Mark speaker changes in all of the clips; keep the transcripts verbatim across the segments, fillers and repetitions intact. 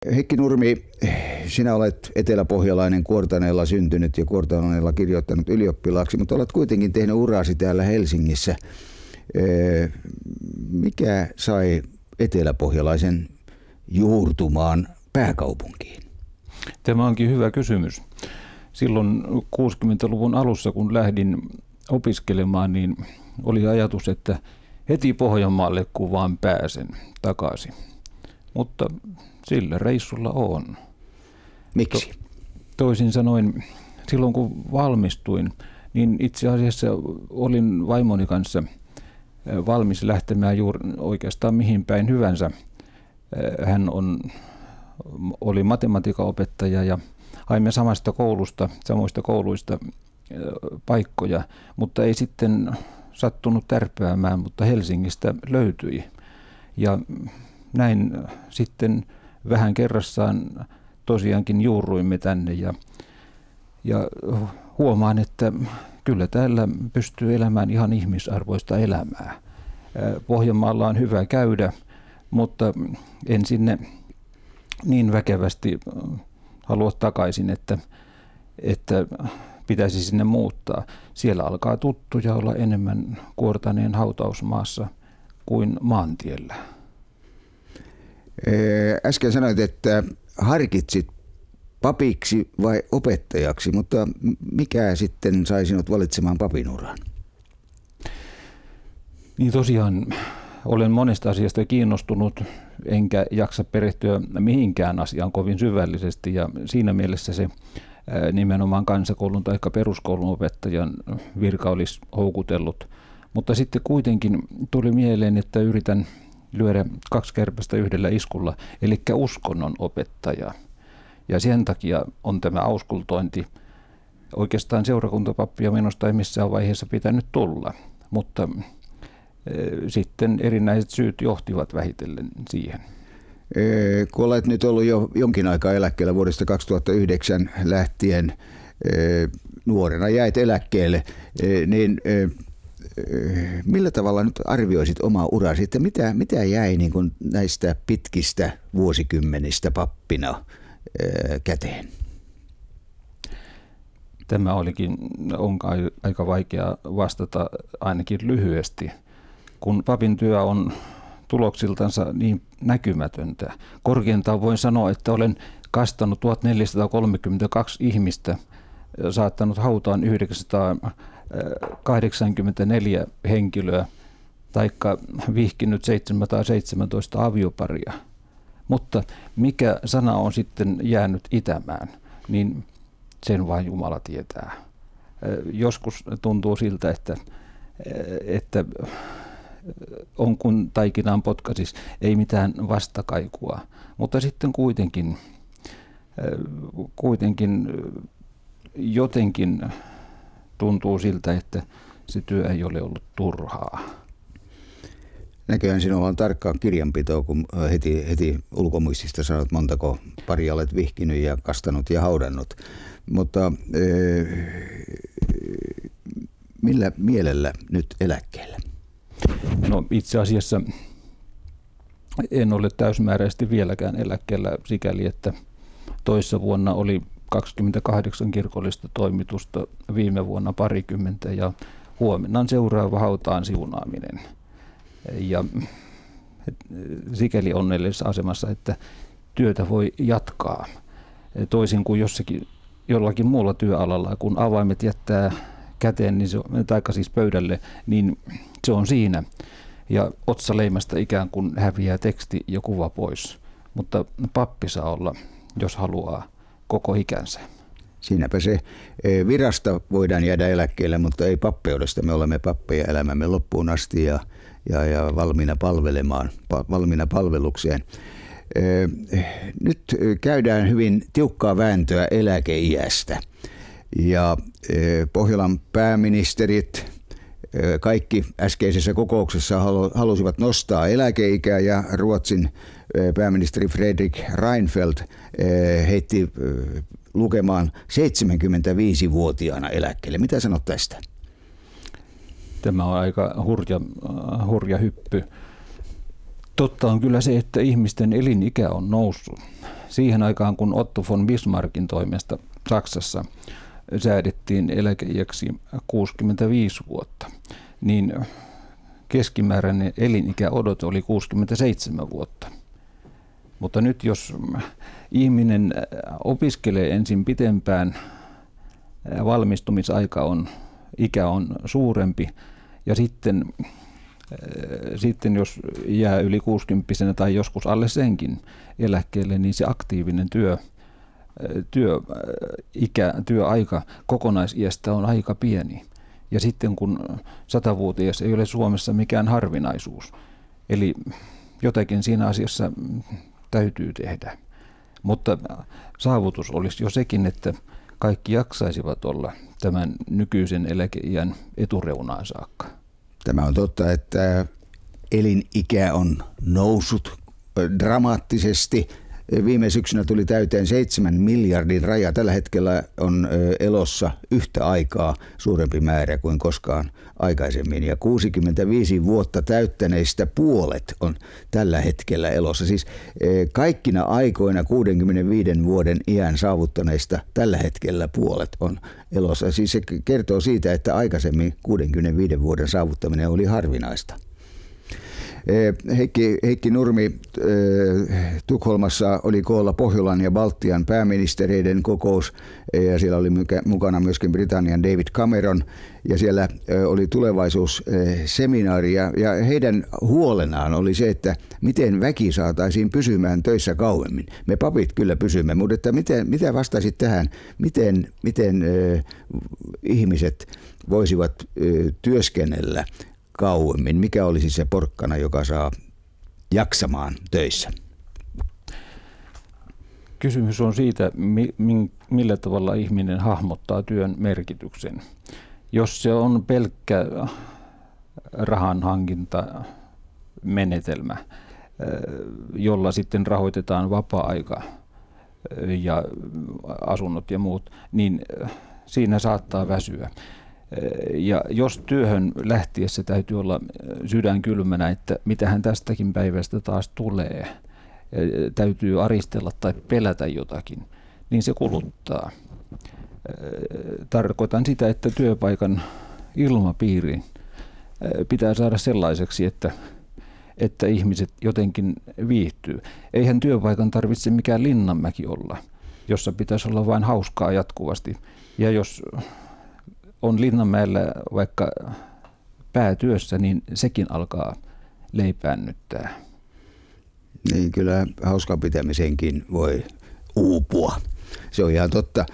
Speaker 1: Heikki Nurmi, sinä olet eteläpohjalainen, Kuortaneella syntynyt ja Kuortaneella kirjoittanut ylioppilaaksi, mutta olet kuitenkin tehnyt urasi täällä Helsingissä. Mikä sai eteläpohjalaisen juurtumaan pääkaupunkiin?
Speaker 2: Tämä onkin hyvä kysymys. Silloin kuusikymmentäluvun alussa, kun lähdin opiskelemaan, niin oli ajatus, että heti Pohjanmaalle kun vaan pääsen takaisin. Mutta sillä reissulla on.
Speaker 1: Miksi?
Speaker 2: To- toisin sanoen, silloin kun valmistuin, niin itse asiassa olin vaimoni kanssa valmis lähtemään juuri oikeastaan mihin päin hyvänsä. Hän on, oli matematiikan opettaja ja haimme samasta koulusta, samoista kouluista paikkoja, mutta ei sitten sattunut tärpäämään, mutta Helsingistä löytyi. Ja näin sitten vähän kerrassaan tosiaankin juurruimme tänne ja, ja huomaan, että kyllä täällä pystyy elämään ihan ihmisarvoista elämää. Pohjanmaalla on hyvä käydä, mutta en sinne niin väkevästi halua takaisin, että, että pitäisi sinne muuttaa. Siellä alkaa tuttuja olla enemmän Kuortaneen hautausmaassa kuin maantiellä.
Speaker 1: Äsken sanoit, että harkitsit papiksi vai opettajaksi, mutta mikä sitten sai sinut valitsemaan papinuran?
Speaker 2: Niin tosiaan olen monesta asiasta kiinnostunut, enkä jaksa perehtyä mihinkään asiaan kovin syvällisesti, ja siinä mielessä se nimenomaan kansakoulun tai peruskoulun opettajan virka olisi houkutellut. Mutta sitten kuitenkin tuli mieleen, että yritän lyödä kaksi kärpästä yhdellä iskulla, eli uskonnon opettaja. Ja sen takia on tämä auskultointi. Oikeastaan seurakuntapappia minusta ei missään vaiheessa pitänyt tulla, mutta e, sitten erinäiset syyt johtivat vähitellen siihen.
Speaker 1: E, kun olet nyt ollut jo jonkin aikaa eläkkeellä vuodesta kaksituhattayhdeksän lähtien, e, nuorena jäit eläkkeelle, e, niin e, millä tavalla nyt arvioisit omaa urasi, että mitä, mitä jäi niin kuin näistä pitkistä vuosikymmenistä pappina käteen?
Speaker 2: Tämä olikin on aika vaikea vastata ainakin lyhyesti, kun papin työ on tuloksiltansa niin näkymätöntä. Korkeintaan voin sanoa, että olen kastanut tuhatneljäsataakolmekymmentäkaksi ihmistä, saattanut hautaan yhdeksänsataakahdeksankymmentäneljä henkilöä, taikka vihkinyt seitsemänsataaseitsemäntoista avioparia. Mutta mikä sana on sitten jäänyt itämään, niin sen vain Jumala tietää. Joskus tuntuu siltä, että, että on kun taikinaan potkasis, ei mitään vastakaikua. Mutta sitten kuitenkin, kuitenkin jotenkin tuntuu siltä, että se työ ei ole ollut turhaa.
Speaker 1: Näköjään sinulla on tarkkaa kirjanpitoa, kun heti, heti ulkomuistista sanot, montako paria olet vihkinyt ja kastanut ja haudannut. Mutta ee, millä mielellä nyt eläkkeellä?
Speaker 2: No itse asiassa en ole täysmääräisesti vieläkään eläkkeellä sikäli, että toissa vuonna oli kaksikymmentäkahdeksan kirkollista toimitusta, viime vuonna parikymmentä ja huomenna on seuraava hautaan siunaaminen. Ja sikäli onnellisessa asemassa, että työtä voi jatkaa toisin kuin jossakin jollakin muulla työalalla, kun avaimet jättää käteen, niin se on, taikka siis pöydälle, niin se on siinä. Ja otsaleimasta ikään kuin häviää teksti ja kuva pois. Mutta pappi saa olla, jos haluaa, koko ikänsä.
Speaker 1: Siinäpä se. Virasta voidaan jäädä eläkkeelle, mutta ei pappeudesta. Me olemme pappeja elämämme loppuun asti ja, ja, ja valmiina palvelemaan, pa, valmiina palvelukseen. Nyt käydään hyvin tiukkaa vääntöä eläkeiästä. Ja Pohjolan pääministerit, kaikki äskeisessä kokouksessa halusivat nostaa eläkeikää ja Ruotsin pääministeri Fredrik Reinfeldt heitti lukemaan seitsemänkymmentäviisivuotiaana eläkkeelle. Mitä sanot tästä?
Speaker 2: Tämä on aika hurja, hurja hyppy. Totta on kyllä se, että ihmisten elinikä on noussut. siihen aikaan, kun Otto von Bismarckin toimesta Saksassa säädettiin eläkeiäksi kuusikymmentäviisi vuotta, niin keskimääräinen elinikäodote oli kuusikymmentäseitsemän vuotta. Mutta nyt jos ihminen opiskelee ensin pitempään, valmistumisaika on, ikä on suurempi ja sitten, sitten jos jää yli kuusikymppisenä tai joskus alle senkin eläkkeelle, niin se aktiivinen työ, työikä, työaika kokonaisiästä on aika pieni. Ja sitten kun satavuotias ei ole Suomessa mikään harvinaisuus. Eli jotakin siinä asiassa täytyy tehdä. Mutta saavutus olisi jo sekin, että kaikki jaksaisivat olla tämän nykyisen eläkeiän etureunaan saakka.
Speaker 1: Tämä on totta, että elinikä on noussut dramaattisesti. Viime syksynä tuli täyteen seitsemän miljardin raja. Tällä hetkellä on elossa yhtä aikaa suurempi määrä kuin koskaan aikaisemmin. Ja kuusikymmentäviisi vuotta täyttäneistä puolet on tällä hetkellä elossa. Siis kaikkina aikoina kuudenkymmenenviiden vuoden iän saavuttaneista tällä hetkellä puolet on elossa. Siis se kertoo siitä, että aikaisemmin kuudenkymmenenviiden vuoden saavuttaminen oli harvinaista. Heikki, Heikki Nurmi, Tukholmassa oli koolla Pohjolan ja Baltian pääministereiden kokous ja siellä oli mukana myöskin Britannian David Cameron ja siellä oli tulevaisuusseminaari ja heidän huolenaan oli se, että miten väki saataisiin pysymään töissä kauemmin. Me papit kyllä pysymme, mutta että miten, mitä vastaisit tähän, miten, miten äh, ihmiset voisivat äh, työskennellä kauemmin? Mikä olisi se porkkana, joka saa jaksamaan töissä?
Speaker 2: Kysymys on siitä, millä tavalla ihminen hahmottaa työn merkityksen. Jos se on pelkkä rahanhankintamenetelmä, jolla sitten rahoitetaan vapaa-aika ja asunnot ja muut, niin siinä saattaa väsyä. Ja jos työhön lähtiessä täytyy olla sydän kylmänä, että mitähän tästäkin päivästä taas tulee, täytyy aristella tai pelätä jotakin, niin se kuluttaa. Tarkoitan sitä, että työpaikan ilmapiiri pitää saada sellaiseksi, että, että ihmiset jotenkin viihtyy. Eihän työpaikan tarvitse mikään Linnanmäki olla, jossa pitäisi olla vain hauskaa jatkuvasti. Ja jos on Linnanmäellä vaikka päätyössä, niin sekin alkaa leipäännyttää.
Speaker 1: Niin kyllä hauskan pitämisenkin voi uupua. Se on ihan totta.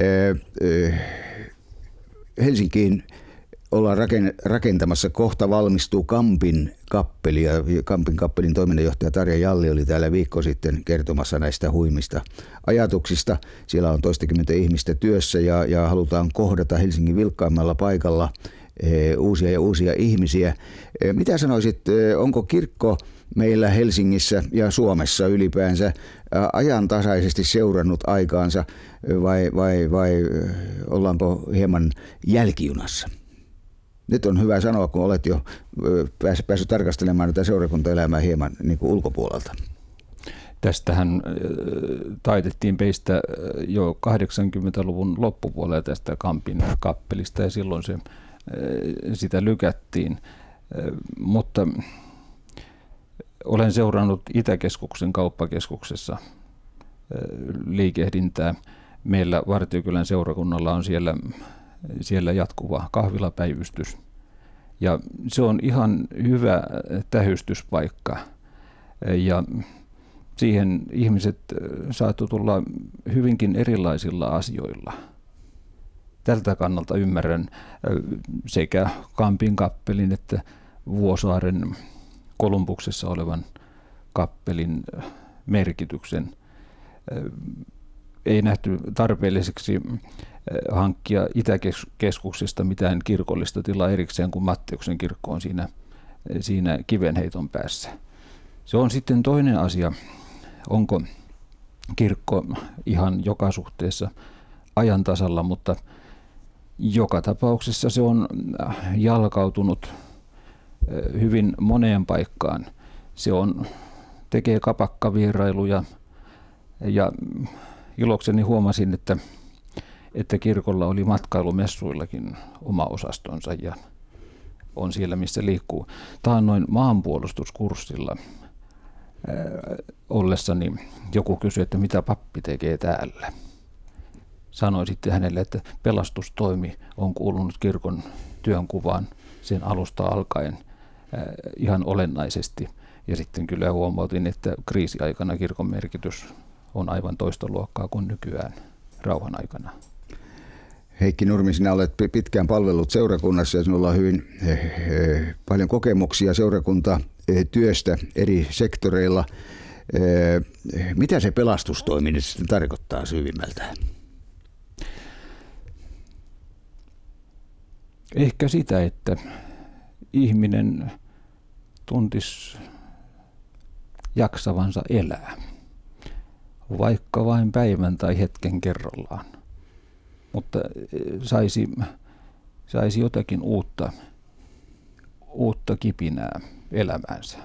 Speaker 1: Helsinkiin ollaan rakentamassa, kohta valmistuu Kampin kappeli ja Kampin kappelin toiminnanjohtaja Tarja Jalli oli täällä viikko sitten kertomassa näistä huimista ajatuksista. Siellä on toistakymmentä ihmistä työssä ja, ja halutaan kohdata Helsingin vilkkaimmalla paikalla e, uusia ja uusia ihmisiä. E, mitä sanoisit, onko kirkko meillä Helsingissä ja Suomessa ylipäänsä ajantasaisesti seurannut aikaansa vai, vai, vai ollaanko hieman jälkijunassa? Nyt on hyvä sanoa, kun olet jo päässyt tarkastelemaan tätä seurakuntaelämää hieman niin kuin ulkopuolelta.
Speaker 2: Tästähän taitettiin peistä jo kahdeksankymmentäluvun loppupuolella tästä Kampin kappelista ja silloin se, sitä lykättiin. Mutta olen seurannut Itäkeskuksen kauppakeskuksessa liikehdintää. Meillä Vartiokylän seurakunnalla on siellä, siellä jatkuva kahvilapäivystys. Ja se on ihan hyvä tähystyspaikka. Ja siihen ihmiset saattoi tulla hyvinkin erilaisilla asioilla. Tältä kannalta ymmärrän sekä Kampin kappelin että Vuosaaren Kolumbuksessa olevan kappelin merkityksen. Ei nähty tarpeelliseksi hankkia Itäkeskuksesta mitään kirkollista tilaa erikseen, kun Matteuksen kirkko on siinä, siinä kivenheiton päässä. Se on sitten toinen asia, onko kirkko ihan joka suhteessa ajan tasalla, mutta joka tapauksessa se on jalkautunut hyvin moneen paikkaan. Se on, tekee kapakkavierailuja, Ja ilokseni huomasin, että, että kirkolla oli matkailumessuillakin oma osastonsa ja on siellä, missä liikkuu. Taannoin maanpuolustuskurssilla ää, ollessani joku kysyi, että mitä pappi tekee täällä. Sanoin sitten hänelle, että pelastustoimi on kuulunut kirkon työnkuvaan sen alusta alkaen ää, ihan olennaisesti. Ja sitten kyllä huomautin, että kriisiaikana kirkon merkitys on aivan toista luokkaa kuin nykyään rauhan aikana.
Speaker 1: Heikki Nurmi, sinä olet pitkään palvellut seurakunnassa ja sinulla on hyvin eh, eh, paljon kokemuksia seurakuntatyöstä eri sektoreilla. Eh, mitä se pelastustoimi nyt sitten tarkoittaa syvimmältään?
Speaker 2: Ehkä sitä, että ihminen tuntisi jaksavansa elää, vaikka vain päivän tai hetken kerrallaan, mutta saisi, saisi jotakin uutta, uutta kipinää elämäänsä.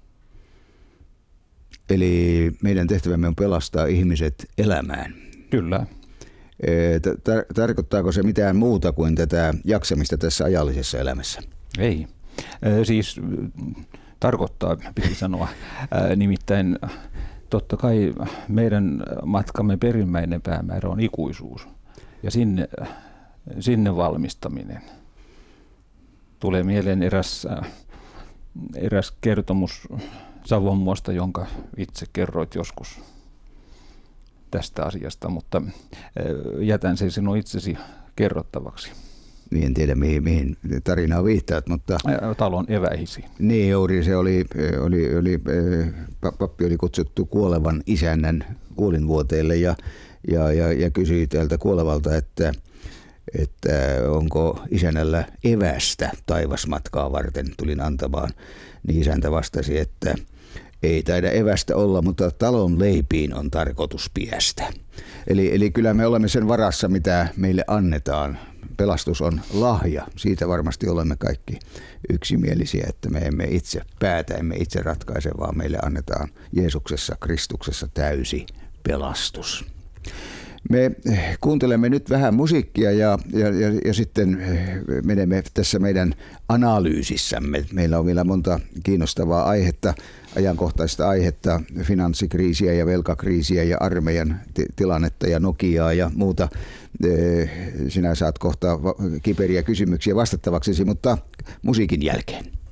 Speaker 1: Eli meidän tehtävämme on pelastaa ihmiset elämään.
Speaker 2: Kyllä.
Speaker 1: Tar- tarkoittaako se mitään muuta kuin tätä jaksamista tässä ajallisessa elämässä?
Speaker 2: Ei. Siis tarkoittaa, piti sanoa. Nimittäin totta kai meidän matkamme perimmäinen päämäärä on ikuisuus ja sinne, sinne valmistaminen. Tulee mieleen eräs, eräs kertomus Savonmuosta, jonka itse kerroit joskus tästä asiasta, mutta jätän sen sinun itsesi kerrottavaksi.
Speaker 1: Niin, en tiedä mihin, mihin tarinaa viittaat, mutta...
Speaker 2: Talon eväihisi.
Speaker 1: Niin, juuri se oli, oli, oli, pappi oli kutsuttu kuolevan isännän kuolinvuoteelle ja, ja, ja, ja kysyi tältä kuolevalta, että, että onko isännällä evästä taivasmatkaa varten, tulin antamaan. Niin isäntä vastasi, että ei taida evästä olla, mutta talon leipiin on tarkoitus piästä. Eli, eli kyllä me olemme sen varassa, mitä meille annetaan. Pelastus on lahja. Siitä varmasti olemme kaikki yksimielisiä, että me emme itse päätä, emme itse ratkaise, vaan meille annetaan Jeesuksessa, Kristuksessa täysi pelastus. Me kuuntelemme nyt vähän musiikkia ja, ja, ja, ja sitten menemme tässä meidän analyysissämme. Meillä on vielä monta kiinnostavaa aihetta, ajankohtaista aihetta, finanssikriisiä ja velkakriisiä ja armeijan t- tilannetta ja Nokiaa ja muuta. Sinä saat kohta kiperiä kysymyksiä vastattavaksesi, mutta musiikin jälkeen.